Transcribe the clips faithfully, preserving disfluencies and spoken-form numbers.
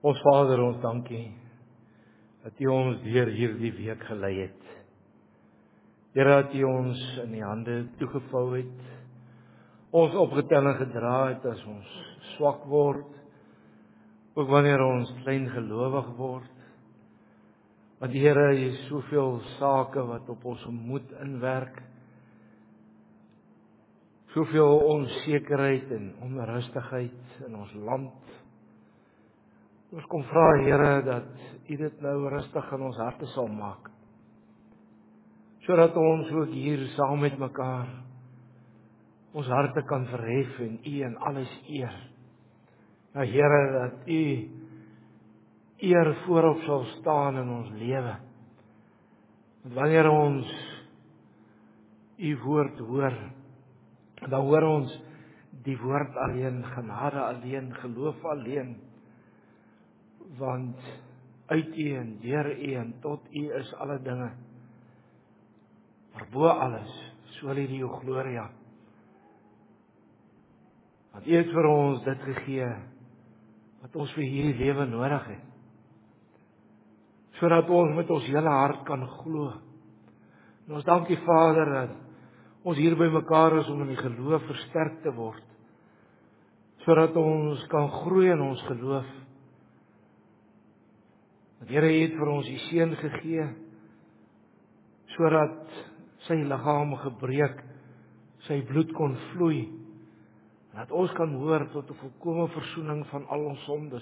Ons Vader, ons dankie dat U ons deur hierdie week gelei het. Here, dat U ons in die hande toegevou het, ons opgetel en gedra het as ons swak word, ook wanneer ons klein gelowig word. Want Here, hier is soveel sake wat op ons gemoed inwerk, soveel onsekerheid en onrustigheid in ons land. Ons kom vra, Here, dat U dit nou rustig in ons harte sal maak, sodat ons ook hier saam met mekaar ons harte kan verhef en U in alles eer. Ja, Here, dat U eer voorop sal staan in ons lewe. Want wanneer ons U woord hoor, dan hoor ons die woord alleen, genade alleen, geloof alleen. Want uit U en deur U en tot U is alle dinge. Maar bo alles, soli Deo gloria. Want U het vir ons dit gegee wat ons vir hierdie lewe nodig het. Sodat ons met ons hele hart kan glo. En ons dankie Vader dat ons hier by mekaar is om in die geloof versterk te word. Sodat ons kan groei in ons geloof. Want Here, U het vir ons die Seun gegee, sodat sy liggaam gebreek, sy bloed kon vloei, en dat ons kan hoor tot 'n volkomme versoening van al ons sondes.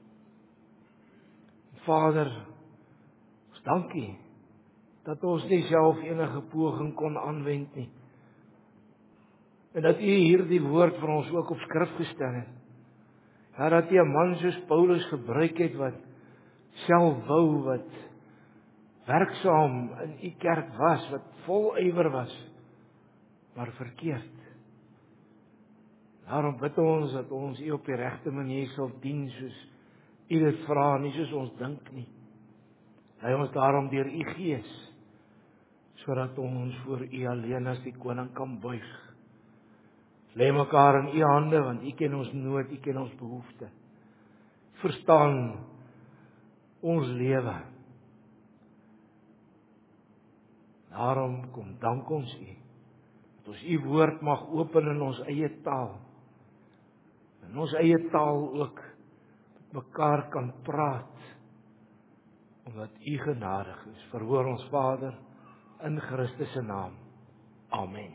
Vader, ons dankie dat ons nie self enige poging kon aanwend nie, en dat U hierdie woord vir ons ook op skrif gestel het. Ja, dat U 'n man soos Paulus gebruik het wat self wou, wat werksaam in U kerk was, wat vol ywer was, maar verkeerd. Daarom bid ons dat ons U op die regte manier sal dien, soos U dit vra, nie soos ons dink nie. Lei ons daarom deur U Gees, sodat ons voor U alleen as die koning kan buig. Lê mekaar in U hande, want U ken ons nood, U ken ons behoefte. Verstaan ons lewe. Daarom kom dank ons U, dat ons U woord mag open in ons eie taal, in ons eie taal ook met mekaar kan praat, omdat U genadig is. Verhoor ons Vader, in Christus se naam. Amen.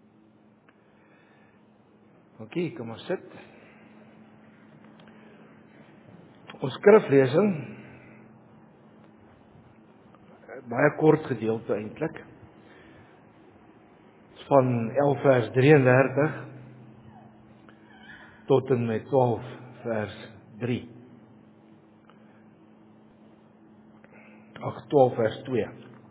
Oké, kom maar sit. Ons skriflesing, baie kort gedeelte eintlik, van elf vers drieëndertig tot en met twaalf vers drie. Ag, twaalf vers twee.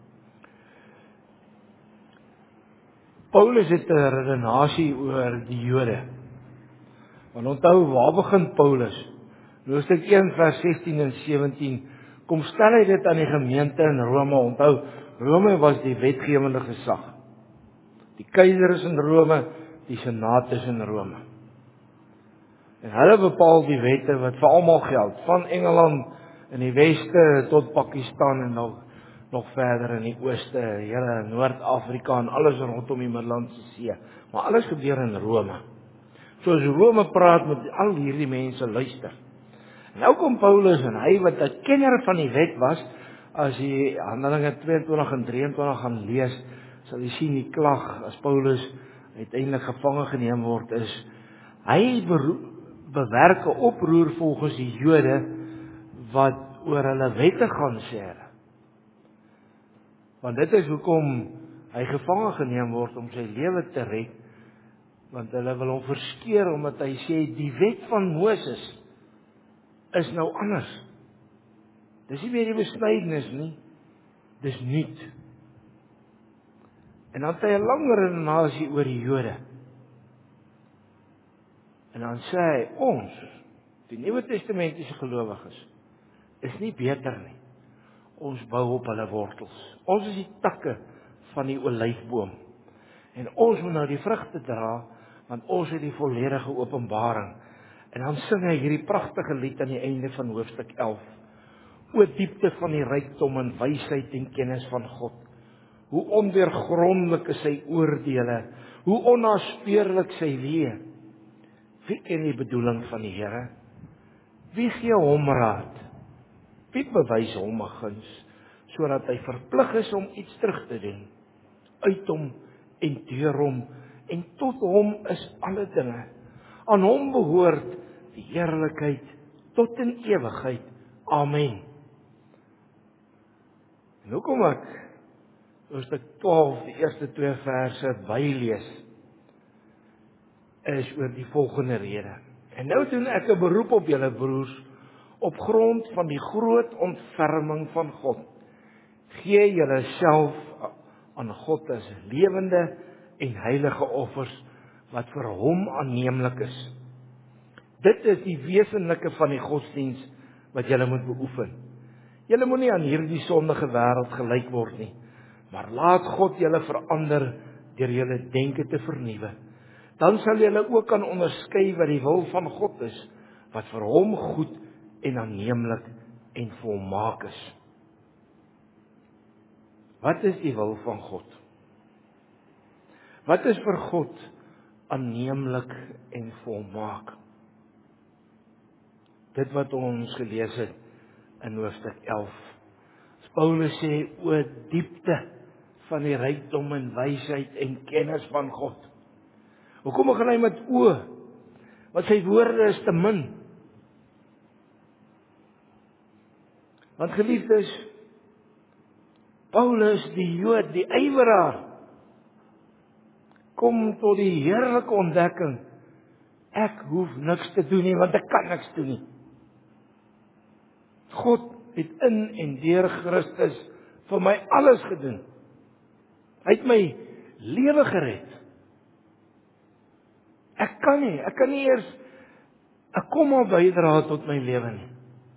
Paulus het 'n redenasie oor die Jode. Want onthou, waar begin Paulus? Hoofstuk een vers sestien en sewentien. Kom stel hy dit aan die gemeente in Rome. Onthou, Rome was die wetgewende gesag. Die keiser is in Rome, die senaat is in Rome. En hulle bepaal die wette wat vir almal geld, van Engeland in die weste tot Pakistan en nog nog verder in die ooste, hele Noord-Afrika en alles rondom die Middellandse See. Maar alles gebeur in Rome. So as Rome praat, met al hierdie mense luister. En nou kom Paulus, en hy wat 'n kenner van die wet was, as jy Handelinge tweeëntwintig en drieëntwintig gaan lees, sal jy sien die klag, as Paulus uiteindelik gevange geneem word, is, hy bewerk 'n oproer volgens die Jode, wat oor hulle wette gaan sê. Want dit is hoekom hy gevange geneem word, om sy lewe te red, want hulle wil hom verskeer, omdat hy sê, die wet van Moses is nou anders. Dis nie meer die besnydenis nie, dis nuut. En dan het hy 'n lang redenasie oor die Jode. En dan sê hy, ons, die Nuwe Testamentiese gelowiges, is nie beter nie. Ons bou op hulle wortels. Ons is die takke van die olyfboom. En ons moet nou die vrugte dra, want ons het die volledige openbaring. En dan sing hy hierdie pragtige lied aan die einde van hoofstuk elf. O diepte van die rykdom en wysheid en kennis van God. Hoe ondeurgrondelik is sy oordeele, hoe onnaspeurlik sy weë. Wie ken die bedoeling van die Here? Wie gee hom raad? Wie bewys hom 'n guns, sodat hy verplig is om iets terug te doen? Uit hom en deur hom en tot hom is alle dinge. Aan hom behoort die heerlikheid tot in ewigheid. Amen. En hoekom ek hoofstuk twaalf, die eerste twee verse bylees, is oor die volgende rede. En nou doen ek 'n beroep op julle broers, op grond van die groot ontferming van God. Gee julle self aan God as lewende en heilige offers, wat vir hom aanneemlik is. Dit is die wesenlike van die godsdiens wat julle moet beoefen. Julle moenie aan hierdie sondige wêreld gelyk word nie, maar laat God julle verander deur julle denke te vernuwe. Dan sal julle ook kan onderskei wat die wil van God is, wat vir hom goed en aanneemlik en volmaak is. Wat is die wil van God? Wat is vir God aanneemlik en volmaak? Dit wat ons gelees het in hoofstuk elf. Paulus sê, o diepte van die rykdom en wysheid en kennis van God. Hoekom begin hy met o? Want sy woorde is te min. Want geliefdes, Paulus die Jood, die ywerraar, kom tot die heerlike ontdekking, ek hoef niks te doen nie, want ek kan niks doen nie. God het in en deur Christus vir my alles gedoen. Hy het my lewe gered. Ek kan nie, ek kan nie eers 'n komma bydra tot my lewe nie.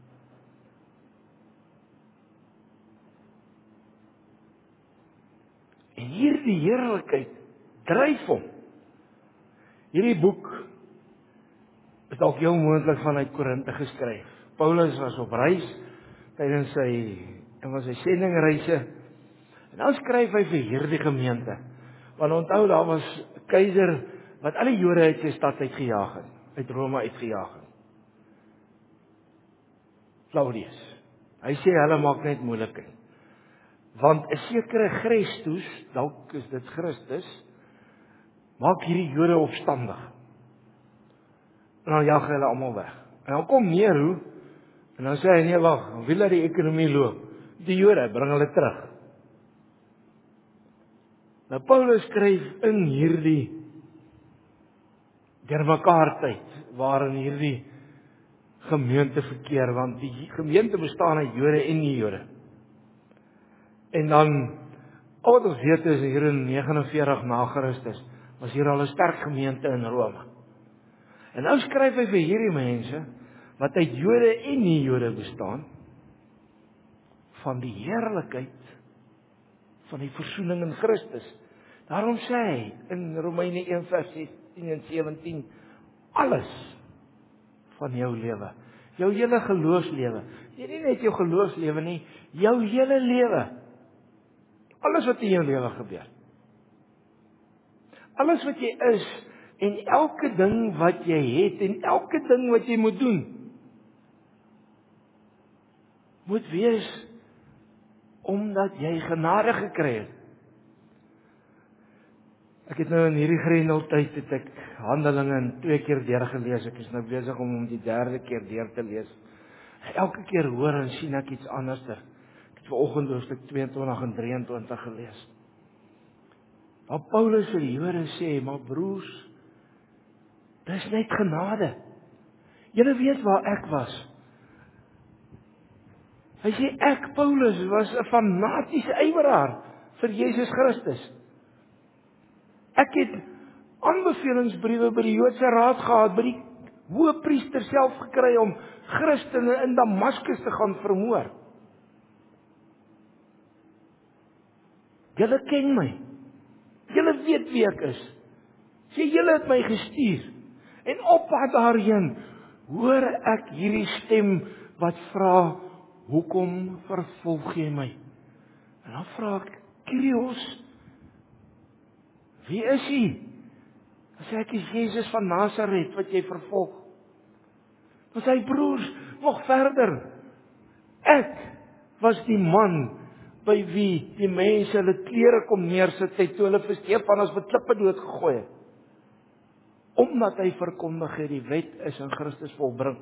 En hierdie heerlikheid dryf hom. Hierdie boek is dalk heel moontlik vanuit Korinthe geskryf. Paulus was op reis tydens sy en was sy sendingreise. En dan skryf hy vir hierdie gemeente. Want onthou, daar was 'n keiser wat al die Jode uit sy stad uitgejaag het, uit Rome uitgejaag het. Claudius. Hy sê hulle maak net moeilikheid. Want 'n sekere Christus, dalk is dit Christus, maak hierdie Jode opstandig. En dan jag hulle almal weg. En dan kom Nero en dan sê hy, nee wag, wie laat die ekonomie loop? Die Jode, bring hulle terug. Nou Paulus skryf in hierdie deurmekaar tyd waarin hierdie gemeente verkeer, want die gemeente bestaan uit Jode en nie-Jode. En dan, al wat ons weet is hier in negenenveertig na Christus, was hier al 'n sterk gemeente in Rome. En nou skryf hy vir hierdie mense wat uit Jode en nie-Jode bestaan, van die heerlikheid van die versoening in Christus. Daarom sê hy in Romeine een vers sestien en sewentien, alles van jou lewe, jou hele geloofslewe, nie net jou geloofslewe nie, jou hele lewe, alles wat in jou lewe gebeur, alles wat jy is, en elke ding wat jy het, en elke ding wat jy moet doen, moet wees omdat jy genade gekry het. Ek het nou in hierdie grendeltyd het ek Handelinge in twee keer deurgelees. Ek is nou besig om hom die derde keer deur te lees. Elke keer hoor en sien ek iets anders. Ek het vanoggend hoofstuk tweeëntwintig en drieëntwintig gelees. Waar Paulus vir die Jode sê, maar broers, dis net genade. Julle weet waar ek was. Hy sê ek, Paulus, was 'n fanatiese ywerraar vir Jesus Christus. Ek het aanbevelingsbriewe by die Joodse Raad gehad, by die hoëpriester self gekry om Christene in Damaskus te gaan vermoor. Julle ken my. Julle weet wie ek is. Sê julle het my gestuur. En op pad daarheen hoor ek hierdie stem wat vra, hoekom vervolg jy my? En dan vra ek, Kyrios, wie is hy? Dan sê ek, is Jesus van Nasaret wat jy vervolg. Dan sê hy, broers, nog verder, ek was die man by wie die mense hulle klere kom neersit het toe hulle vir Stefanus met klippe doodgegooi het. Omdat hy verkondig het die wet is in Christus volbring.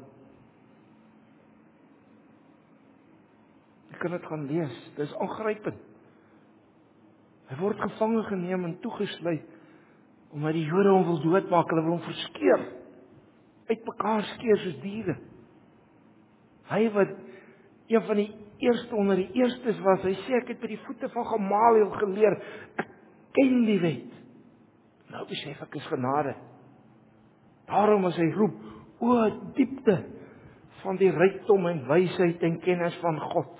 Jy kan dit gaan lees, dit is aangrypend. Hy word gevange geneem en toegesluit omdat die Jode hom wil doodmaak, hulle wil hom verskeur, uit mekaar skeer soos diere. Hy wat een van die eerste onder die eerstes was, hy sê ek het by die voete van Gamaliel geleer, ek ken die wet. Nou besef ek is genade. Daarom as hy roep, o diepte van die rykdom en wysheid en kennis van God.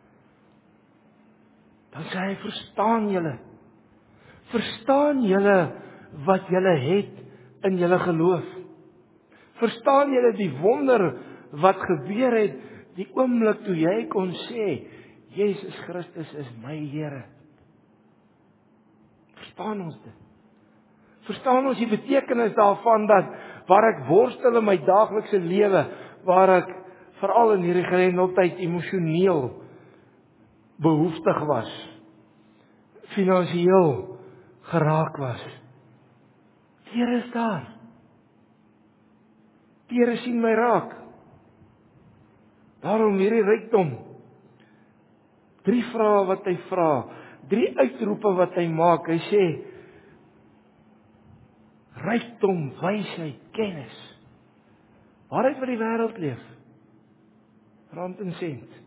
Dan sê hy, verstaan julle, verstaan julle wat julle het in julle geloof. Verstaan julle die wonder wat gebeur het, die oomblik toe jy kon sê, Jesus Christus is my Here. Verstaan ons dit? Verstaan ons die betekenis daarvan dat waar ek worstel in my daaglikse lewe, waar ek veral in hierdie grendeltyd emosioneel behoeftig was, finansiëel geraak was. Die Here is daar. Die Here sien my raak. Daarom hierdie rykdom. Drie vrae wat hy vra, drie uitroepe wat hy maak. Hy sê, rykdom, wysheid, kennis. Waaruit wil die wêreld leef? Rand en sent.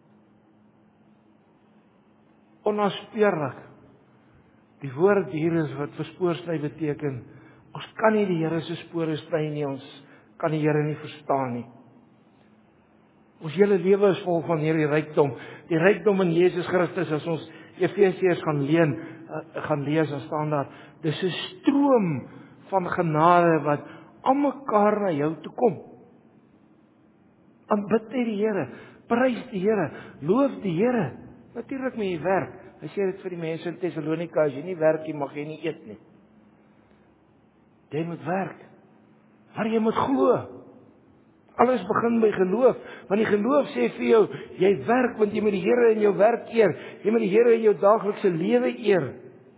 Onnaspeurlik. Die woord hier is wat verspoorsny beteken, ons kan nie die Here se spore sny nie, ons kan die Here nie verstaan nie. Ons hele lewe is vol van hierdie rykdom. Die rykdom in Jesus Christus, as ons Efesiërs gaan leen, gaan lees, dan staan daar, dis 'n stroom van genade wat almekaar na jou toe kom. Aanbid net die Here, prys die Here, loof die Here. Natuurlik moet jy werk. Hy sê dit vir die mense in Tessalonika, as jy nie werk nie, mag jy nie eet nie. Jy moet werk. Maar jy moet glo. Alles begin by geloof, want die geloof sê vir jou, jy werk, want jy moet die Here in jou werk eer, jy moet die Here in jou daaglikse lewe eer.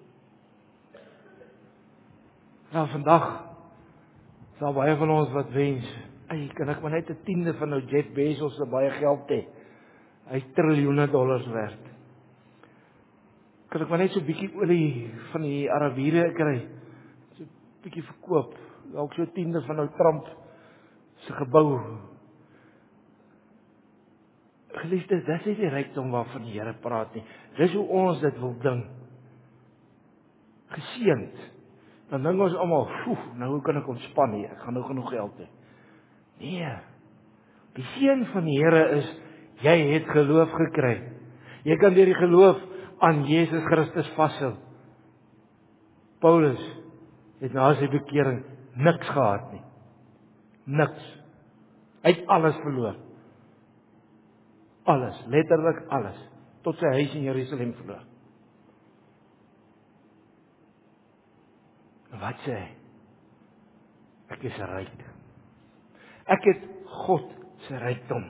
Nou vandag, is daar baie van ons wat wens, ey, kan ek maar net 'n tiende van nou Jeff Bezos se baie geld hê, hy is triljoene dollars werd. Kan ek maar net so 'n bietjie olie van die Arabiere kry, so 'n bietjie verkoop, dalk so 'n tiende van nou Trump se gebou. Geliefdes, dis nie die rykdom waarvan die Here praat nie. Dis hoe ons dit wil ding. Geseënd. Dan dink ons almal, "Oef, nou hoe kan ek ontspan hier? Ek gaan nou genoeg geld hê." Nee. Die seën van die Here is jy het geloof gekry. Jy kan deur die geloof aan Jesus Christus vashou. Paulus het na sy bekering niks gehad nie. Niks. Hy het alles verloor. Alles, letterlik alles. Tot sy huis in Jerusalem verloor. En wat sê hy? Ek is ryk. Ek het God se rykdom.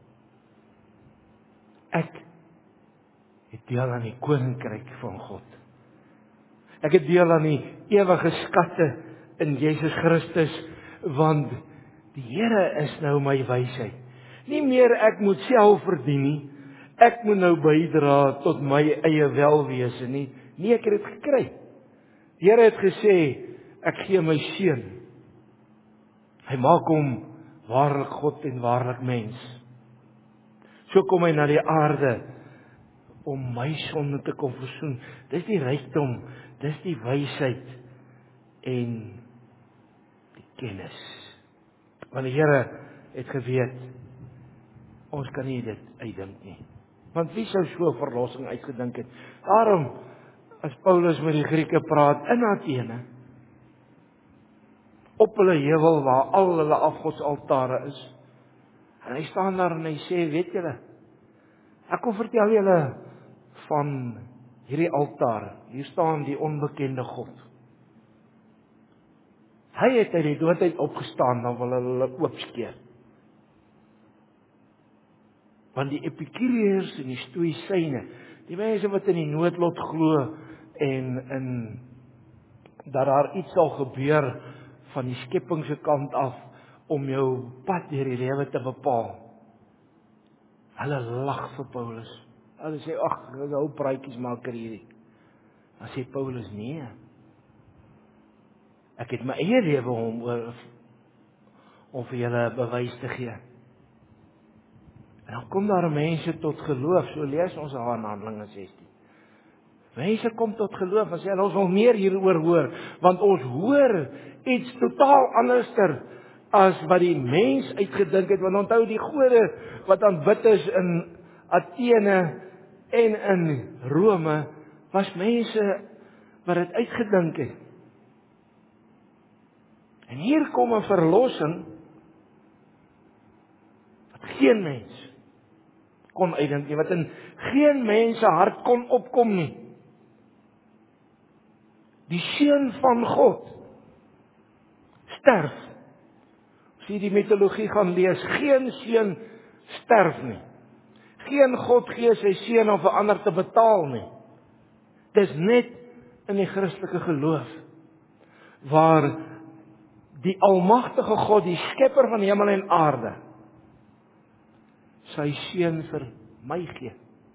Ek het deel aan die koninkryk van God. Ek het deel aan die ewige skatte in Jesus Christus, want die Here is nou my wysheid. Nie meer ek moet self verdien nie. Ek moet nou bydra tot my eie welwese nie. Nee, ek het dit gekry. Die Here het gesê, ek gee my seun. Hy maak hom waarlik God en waarlik mens. So kom hy na die aarde om my sonde te kom versoen. Dis die rykdom, dis die wysheid en die kennis. Want die Here het geweet, ons kan nie dit uitdink nie. Want wie sou so 'n verlossing uitgedink het? Daarom, as Paulus met die Grieke praat in Athene, op hulle heuwel waar al hulle afgodsaltare is. En hy staan daar en hy sê, weet julle, ek kom vertel julle van hierdie altaar. Hier staan die onbekende God. Hy het uit die dood uit opgestaan, dan wil hulle hulle oopskeer. Want die Epikureërs en die Stoïsyne, die mense wat in die noodlot glo en in dat daar iets sal gebeur van die skepping se kant af om jou pad deur die lewe te bepaal. Hulle lag vir Paulus. Hulle sê, ag, dis 'n ou praatjies maker hierdie. Dan sê Paulus, nee. Ek het my eie lewe om om vir julle bewys te gee. En dan kom daar mense tot geloof, so lees ons daar in Handelinge sestien. Mense kom tot geloof en sê, ons wil meer hieroor hoor, want ons hoor iets totaal anderster as wat die mens uitgedink het, want onthou die gode wat aanbid is in Athene en in Rome, was mense wat dit uitgedink het. En hier kom 'n verlossing wat geen mens kon uitdink nie, wat in geen mens se hart kon opkom nie. Die seun van God sterf. As jy die mitologie gaan lees, geen seun sterf nie. Geen God gee sy seun om vir ander te betaal nie. Dis net in die Christelike geloof waar die almagtige God, die skepper van hemel en aarde, sy seun vir my gee.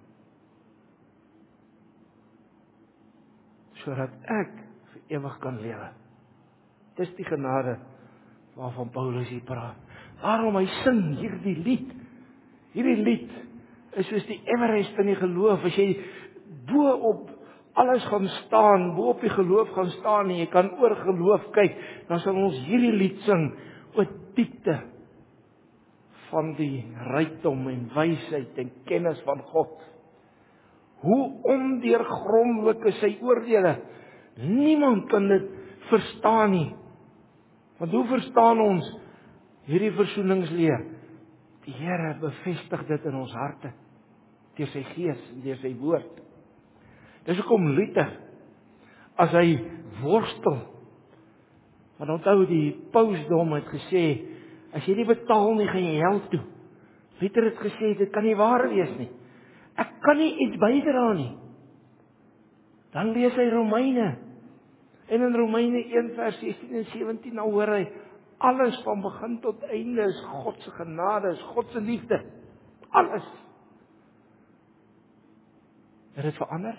Sodat ek vir ewig kan lewe. Dis die genade waarvan Paulus hier praat. Daarom hy sing hierdie lied. Hierdie lied is soos die Everest in die geloof. As jy bo op alles gaan staan, bo op die geloof gaan staan en jy kan oor geloof kyk, dan sal ons hierdie lied sing oor diepte van die rykdom en wysheid en kennis van God. Hoe ondeurgrondelik is sy oordeele. Niemand kan dit verstaan nie. Want hoe verstaan ons hierdie versoeningsleer? Die Here bevestig dit in ons harte deur sy gees en deur sy woord. Dis hoekom Luther, as hy worstel, want onthou die pausdom het gesê, as jy nie betaal nie, gaan jy hel toe. Luther het gesê, dit kan nie waar wees nie. Ek kan nie iets bydra nie. Dan lees hy Romeine. En in Romeine een vers sestien en sewentien, nou hoor hy, alles van begin tot einde is God se genade, is God se liefde. Alles. Het dit verander?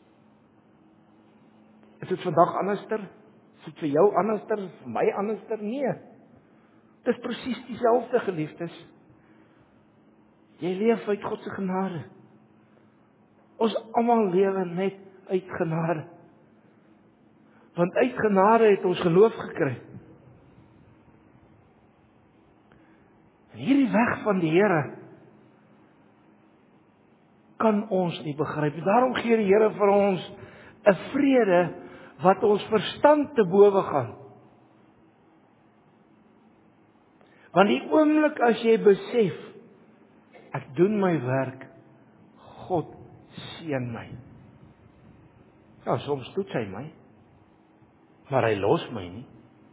Is dit vandag anderster? Is dit vir jou anderster? Vir my anderster? Nee. Dit is presies dieselfde, geliefdes. Jy leef uit God se genade. Ons almal lewe net uit genade. Want uit genade het ons geloof gekry. En hierdie weg van die Here kan ons nie begryp. Daarom gee die Here vir ons 'n vrede wat ons verstand te bowe gaan. Want die oomblik as jy besef, ek doen my werk, God seën my. Ja, soms toets hy my, maar hy los my nie.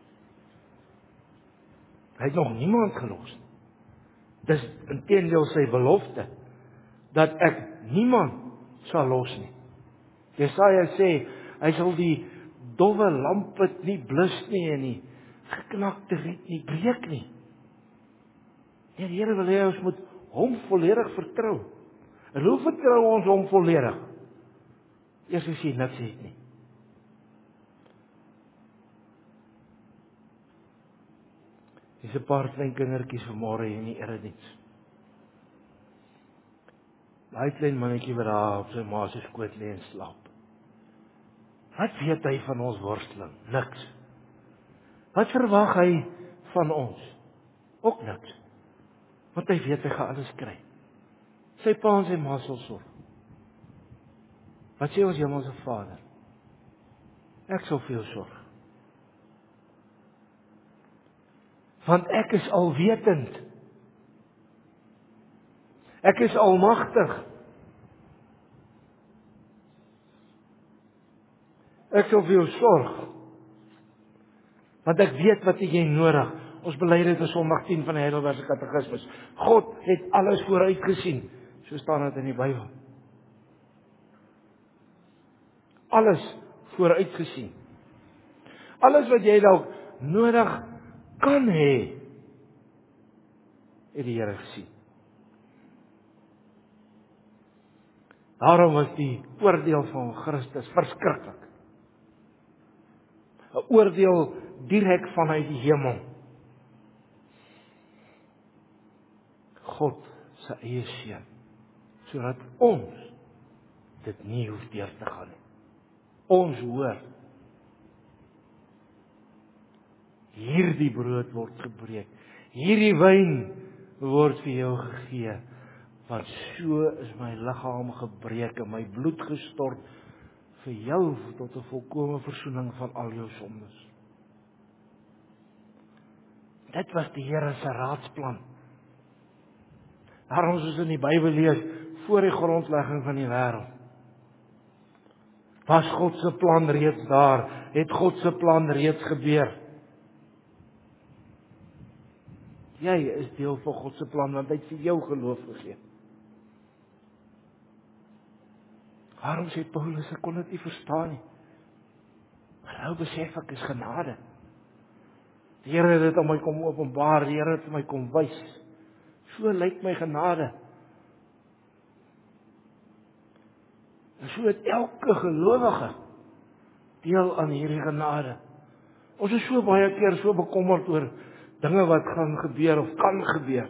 Hy het nog niemand gelos. Dis inteendeel sy belofte, dat ek niemand sal los nie. Jesaja sê, hy sal die dowwe lampe nie blus nie en die geknakte riet nie breek nie. En die Here wil hê ons moet hom volledig vertrou. En hoe vertrou ons hom volledig? Eers as jy niks het nie. Dis 'n paar klein kindertjies vanmôre hier in die erediens. Daai klein mannetjie wat daar op sy ma se skoot lê en slaap. Wat weet hy van ons worsteling? Niks. Wat verwag hy van ons? Ook niks. Want hy weet hy gaan alles kry. Sy pa en sy ma sal sorg. Wat sê ons Hemelse Vader? Ek sal vir jou sorg. Want ek is alwetend. Ek is almagtig. Ek sal vir jou sorg. Want ek weet wat jy nodig. Ons bely dit in Sondag tien van die Heidelbergse Katekismes. God het alles vooruit gesien. So staan dit in die Bybel. Alles vooruit gesien. Alles wat jy dalk nodig kan hê, het die Here gesien. Daarom was die oordeel van Christus verskriklik. 'n Oordeel direk vanuit die hemel. God se eie seun, sodat ons dit nie hoef deur te gaan nie. Ons hoor, hierdie brood word gebreek, hierdie wyn word vir jou gegee, want so is my liggaam gebreek en my bloed gestort vir jou tot 'n volkomme versoening van al jou sondes. Dit was die Here se raadsplan. Daarom soos in die Bybel lees, voor die grondlegging van die wêreld, was God se plan reeds daar, het God se plan reeds gebeur. Jy is deel van God se plan, want hy het vir jou geloof gegee. Waarom sê Paulus, ek kon dit nie verstaan nie. Maar nou besef ek, is genade. Die Here het dit aan my kom openbaar, die Here het vir my kom wys. So lyk my genade. En so het elke gelowige deel aan hierdie genade. Ons is so baie keer so bekommerd oor dinge wat gaan gebeur of kan gebeur.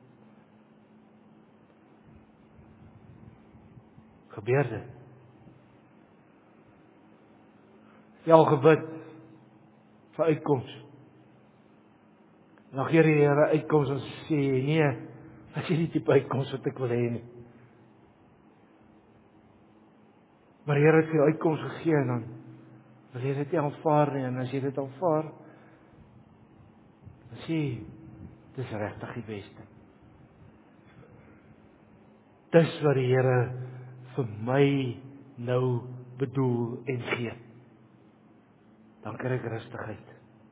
Gebeur dit? Jy al gebid vir uitkoms. Dan gee die Here uitkoms en sê, nee, as jy die tipe uitkoms wat ek wil hê nie. Maar die Here het vir jou uitkoms gegee en dan wil jy dit nie aanvaar nie, en as jy dit aanvaar, dan sê jy, dis regtig die beste. Dis wat die Here vir my nou bedoel en gee. Dan kry ek rustigheid.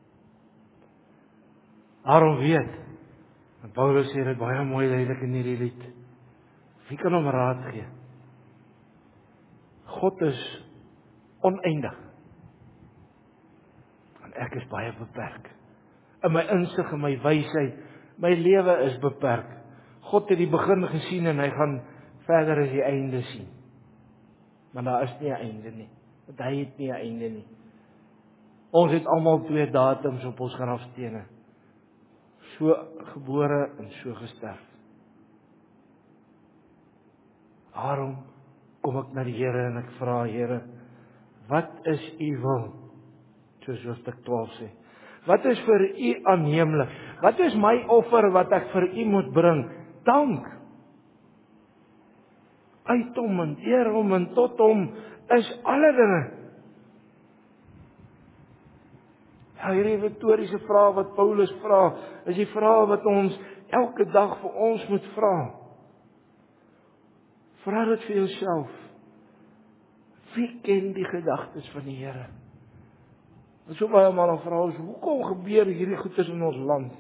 Daarom weet, en Paulus sê dit baie mooi duidelik in hierdie lied, wie kan hom raad gee? God is oneindig. En ek is baie beperk. In my insig en my wysheid, my lewe is beperk. God het die begin gesien en hy gaan verder as die einde sien. Maar daar is nie 'n einde nie. Want hy het nie 'n einde nie. Ons het almal twee datums op ons grafstene. So gebore en so gesterf. Daarom kom ek na die Here en ek vra, Here, wat is U wil? Soos Hoofstuk twaalf sê. Wat is vir U aanneemlik? Wat is my offer wat ek vir U moet bring? Dank. Uit Hom en deur Hom en tot Hom is alle dinge. Ja, hierdie retoriese vrae wat Paulus vra, is die vrae wat ons elke dag vir ons moet vra. Vra dit vir jouself. Wie ken die gedagtes van die Here? En so baie maal vra ons, hoekom gebeur hierdie goedes in ons land?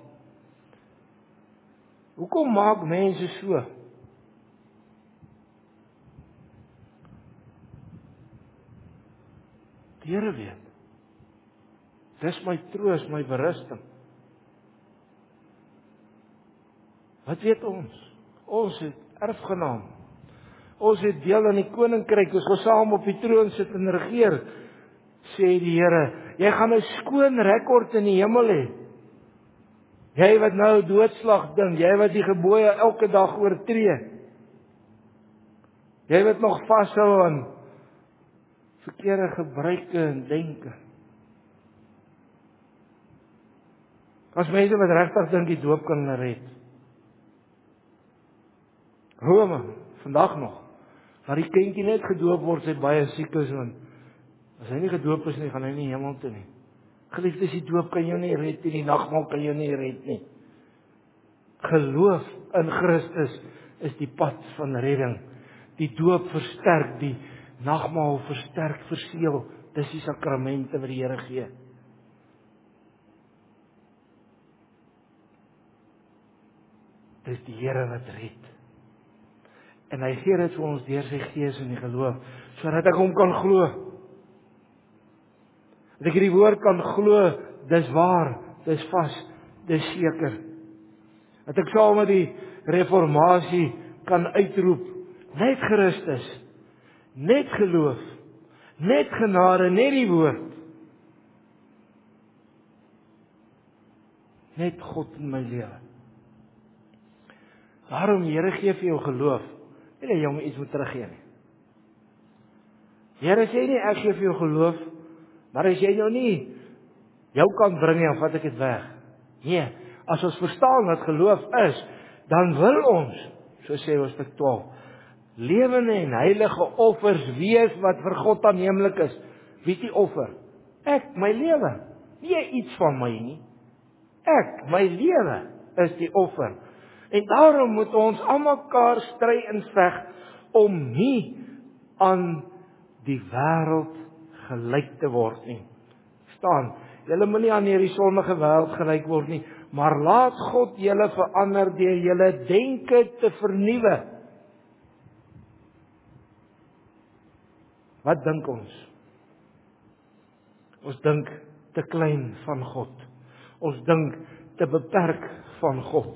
Hoekom maak mense so? Die Here weet. Dis my troos, my berusting. Wat weet ons? Ons het erfgenaam. Ons het deel aan die koninkryk. Ons gaan saam op die troon sit en regeer, sê die Here. Jy gaan 'n skoon rekord in die hemel hê. Jy wat nou doodslag dink, jy wat die gebooie elke dag oortree. Jy wat nog vashou aan verkeerde gebruike en denke. As mense wat regtig dink die doop kan red. Rome, vandag nog, waar die kindjie net gedoop word, sy baie siek is, want as hy nie gedoop is nie, gaan hy nie hemel toe nie. Geliefdes, die doop kan jou nie red nie, die nagmaal kan jou nie red nie. Geloof in Christus is die pad van redding. Die doop versterk, die nagmaal versterk, verseël. Dis die sakramente wat die Here gee. Dis die Here wat red. En hy gee dit vir ons deur sy Gees in die geloof, sodat ek hom kan glo. Dat ek hierdie woord kan glo, dis waar, dis vas, dis seker. Dat ek saam met die reformatie kan uitroep, net Christus, net geloof, net genade, net die woord. Net God in my lewe. Daarom, die Here gee vir jou geloof, nie dat jy hom iets moet teruggee nie. Die Here sê nie, ek gee vir jou geloof, maar as jy nou nie jou kan bring nie, dan vat ek dit weg. Nee, as ons verstaan wat geloof is, dan wil ons, so sê Hoofstuk twaalf, lewende en heilige offers wees wat vir God aanneemlik is. Wie is die offer? Ek, my lewe. Nie iets van my nie. Ek, my lewe is die offer. En daarom moet ons aan mekaar stry en veg om nie aan die wêreld gelyk te word nie. Staan, julle moet nie aan hierdie sondige wêreld gelyk word nie, maar laat God julle verander deur julle denke te vernuwe. Wat dink ons? Ons dink te klein van God. Ons dink te beperk van God.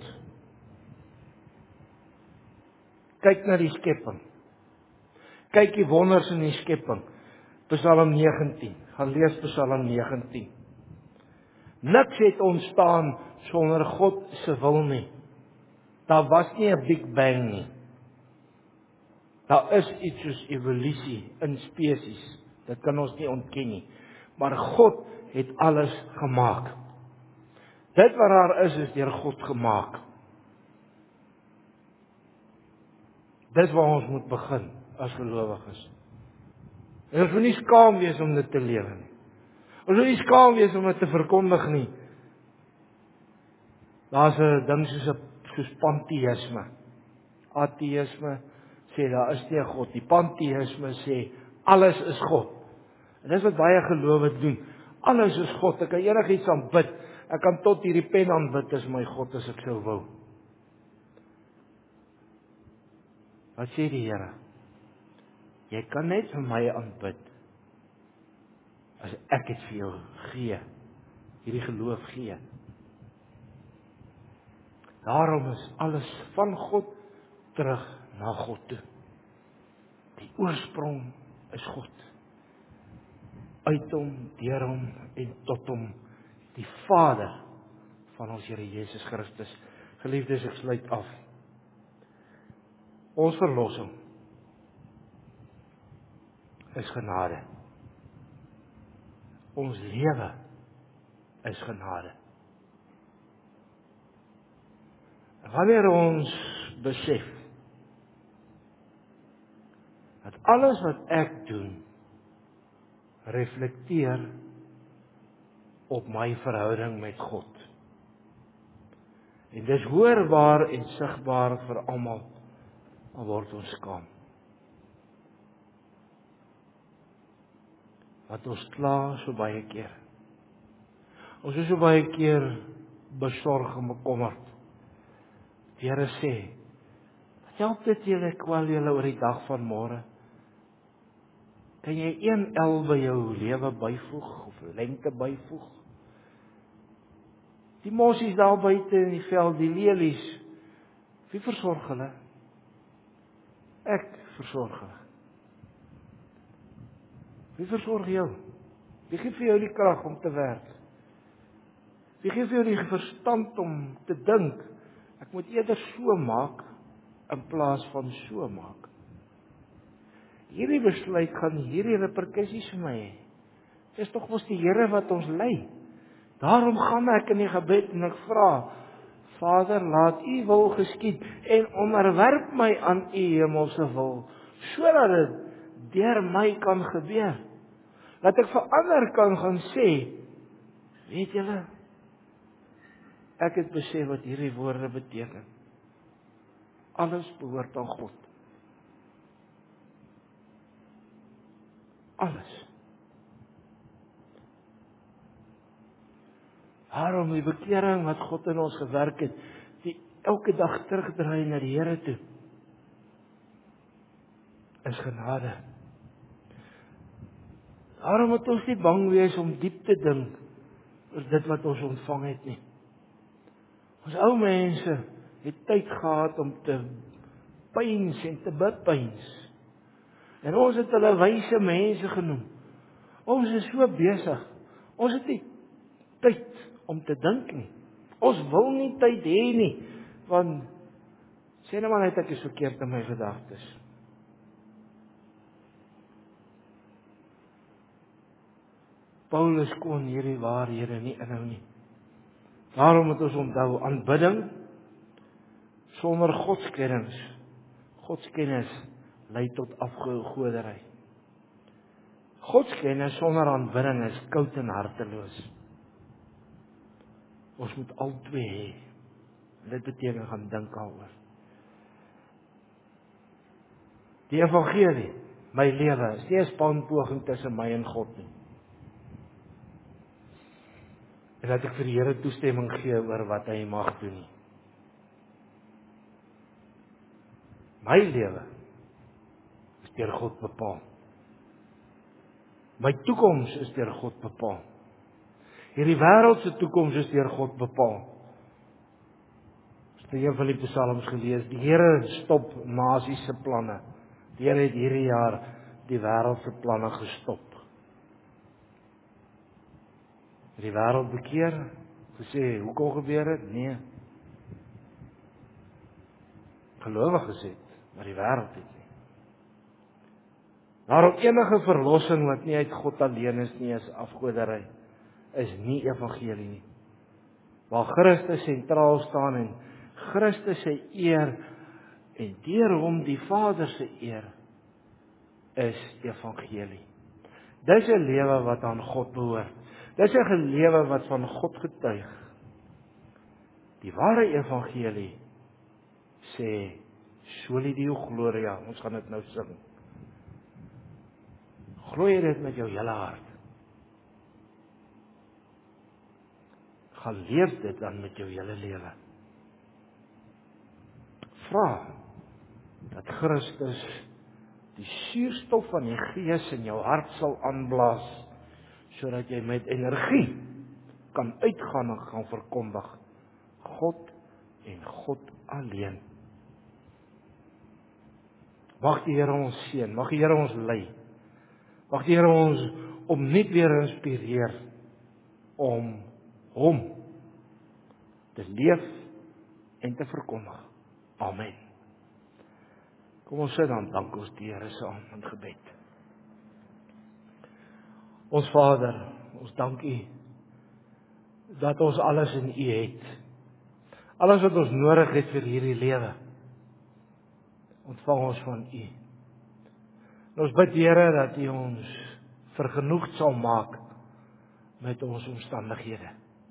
Kyk na die skepping. Kyk die wonders in die skepping. Psalm negentien. Gaan lees Psalm negentien. Niks het ontstaan sonder God se wil nie. Daar was nie 'n Big Bang nie. Daar is iets soos evolusie in spesies. Dit kan ons nie ontken nie. Maar God het alles gemaak. Dit wat daar is, is deur God gemaak. Dis waar ons moet begin as gelowiges. En ons moet nie skaam wees om dit te lewe nie. Ons moet nie skaam wees om dit te verkondig nie. Daar's 'n ding soos 'n soos panteïsme. Ateïsme sê daar is nie 'n God. Die panteïsme sê alles is God. En dis wat baie gelowiges doen. Alles is God. Ek kan enigiets aanbid. Ek kan tot hierdie pen aanbid as my God as ek sou wou. Wat sê die Here? Jy kan net vir my aanbid as ek dit vir jou gee. Hierdie geloof gee. Daarom is alles van God terug na God toe. Die oorsprong is God. Uit hom, deur hom en tot hom, die Vader van ons Here Jesus Christus. Geliefdes, ek sluit af. Ons verlossing is genade. Ons lewe is genade. Wanneer ons besef dat alles wat ek doen reflekteer op my verhouding met God. En dis hoorbaar en sigbaar vir almal, al word ons skaam. Wat ons kla so baie keer. Ons is so baie keer besorg en bekommerd. Die Here sê, wat help dit julle kwel julle oor die dag van môre? Kan jy een el by jou lewe byvoeg of lengte byvoeg? Die mossies daar buite in die veld, die lelies, wie versorg hulle? Ek versorg hulle. Wie versorg jou? Wie gee vir jou die krag om te werk? Wie gee vir jou die verstand om te dink, ek moet eerder so maak in plaas van so maak? Hierdie besluit gaan hierdie reperkusies vir my hê. Dis tog mos die Here wat ons lei. Daarom gaan ek in die gebed en ek vra, Vader, laat U wil geskied en onderwerp my aan U hemelse wil, sodat dit deur my kan gebeur. Dat ek vir ander kan gaan sê, Weet julle, ek het besef wat hierdie woorde beteken. Alles behoort aan God. Alles. Daarom die bekering wat God in ons gewerk het, die elke dag terugdraai na die Here toe, is genade. Daarom moet ons nie bang wees om diep te dink oor dit wat ons ontvang het nie. Ons ou mense het tyd gehad om te pyns en te bepyns. En ons het hulle wyse mense genoem. Ons is so besig. Ons het nie tyd om te dink nie. Ons wil nie tyd hê nie, want sê nou maar net ek is verkeerd in my gedagtes. Paulus kon hierdie waarhede nie inhou nie. Daarom moet ons onthou, aanbidding sonder godskennis, godskennis lei tot afgoderry. Godskennis sonder aanbidding is koud en harteloos. Ons moet albei hê. Dit beteken gaan dink daaroor. Die evangelie, my lewe, is nie 'n spanpoging tussen my en God nie. En dat ek vir die Here toestemming gee oor wat hy mag doen nie. My lewe is deur God bepaal. My toekoms is deur God bepaal. Hierdie wêreld se toekoms is deur God bepaal. Ons het een van die psalms gelees, die Here stop nasies se planne. Die Here het hierdie jaar die wêreld se planne gestop. Die wêreld bekeer, gesê, hoekom gebeur dit? Nee. Gelowiges het, maar die wêreld het nie. Daarom enige verlossing wat nie uit God alleen is nie, is afgoderry, is nie evangelie nie. Waar Christus sentraal staan en Christus se eer en deur hom die Vader se eer, is evangelie. Dis 'n lewe wat aan God behoort. Dis 'n lewe wat van God getuig. Die ware evangelie sê Soli Deo Gloria, ons gaan dit nou sing. Glo jy dit met jou hele hart? Gaan leef dit dan met jou hele lewe. Vra dat Christus die suurstof van die Gees in jou hart sal aanblaas, sodat jy met energie kan uitgaan en gaan verkondig God en God alleen. Mag die Here ons seën, mag die Here ons lei. Mag die Here ons opnuut weer inspireer om hom te leef en te verkondig. Amen. Kom ons sit dan, dank ons die Here saam in gebed. Ons Vader, ons dank U dat ons alles in U het. Alles wat ons nodig het vir hierdie lewe, ontvang ons van U. En ons bid Here dat U ons vergenoegd sal maak met ons omstandighede.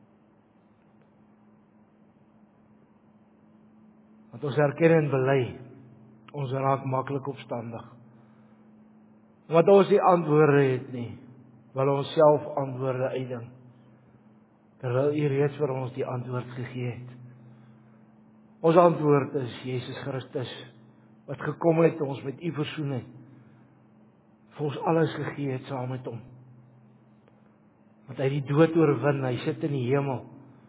Want ons erken en bely, ons raak maklik opstandig. Want ons nie antwoorde het nie, wil ons self antwoorde uitdink. Terwyl U reeds vir ons die antwoord gegee het. Ons antwoord is Jesus Christus, wat gekom het ons met U versoen het. Vir ons alles gegee het saam met hom. Want hy die dood oorwin, hy sit in die hemel.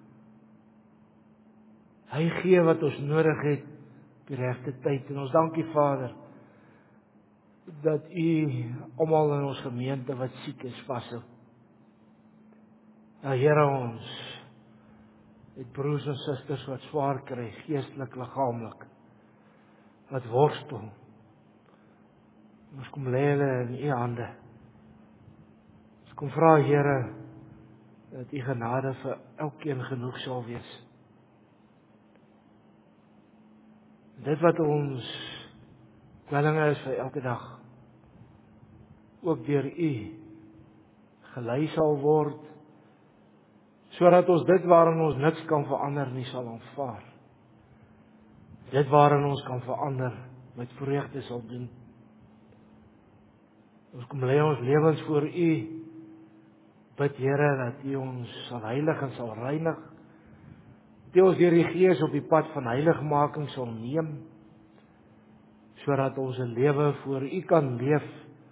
Hy gee wat ons nodig het op die regte tyd. En ons dank U Vader, dat U almal in ons gemeente wat siek is vashou. Nou Here, ons het broers en susters wat swaar kry, geestelik, liggaamlik, wat worstel. Ons kom lê hulle in U hande. Ons kom vra Here, dat U genade vir elkeen genoeg sal wees. Dit wat ons kwellinge is vir elke dag, ook deur U gelei sal word, sodat ons dit waarin ons niks kan verander nie sal aanvaar. Dit waarin ons kan verander met vreugde sal doen. Ons kom lê ons lewens voor U. Bid Here dat U ons sal heilig en sal reinig. Dat U ons deur die Gees op die pad van heiligmaking sal neem, sodat ons 'n lewe voor U kan leef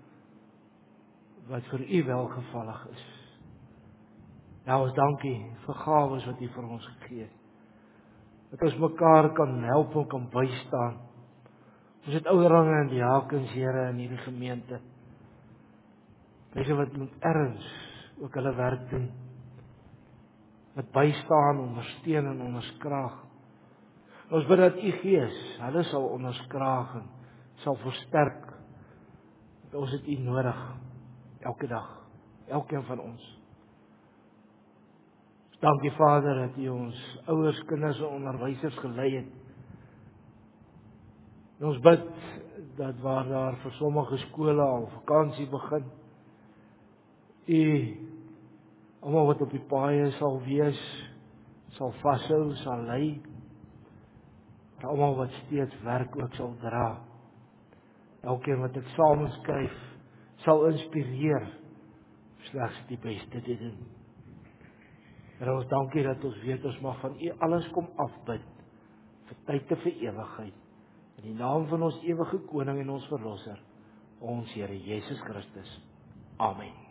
wat vir U welgevallig is. Nou ons dankie vir gawes wat U vir ons gegee het. Dat ons mekaar kan help en kan bystaan. Ons het ouderlinge en diakens, Here, in hierdie gemeente. Mense wat met erns ook hulle werk doen. Wat bystaan, ondersteun en onderskraag. Ons bid dat U Gees hulle sal onderskraag en sal versterk. Dat ons het U nodig elke dag, elkeen van ons. Dankie Vader dat U ons ouers, kinders en onderwysers gelei het. En ons bid dat waar daar vir sommige skole al vakansie begin, U almal wat op die paaie sal wees, sal vashou, sal lei. En almal wat steeds werk ook sal dra. Elkeen wat eksamens skryf, sal inspireer slegs die beste te doen. En ons dankie dat ons weet ons mag van U alles kom afbid vir tyd en vir ewigheid. In die naam van ons ewige koning en ons verlosser, ons Here Jesus Christus. Amen.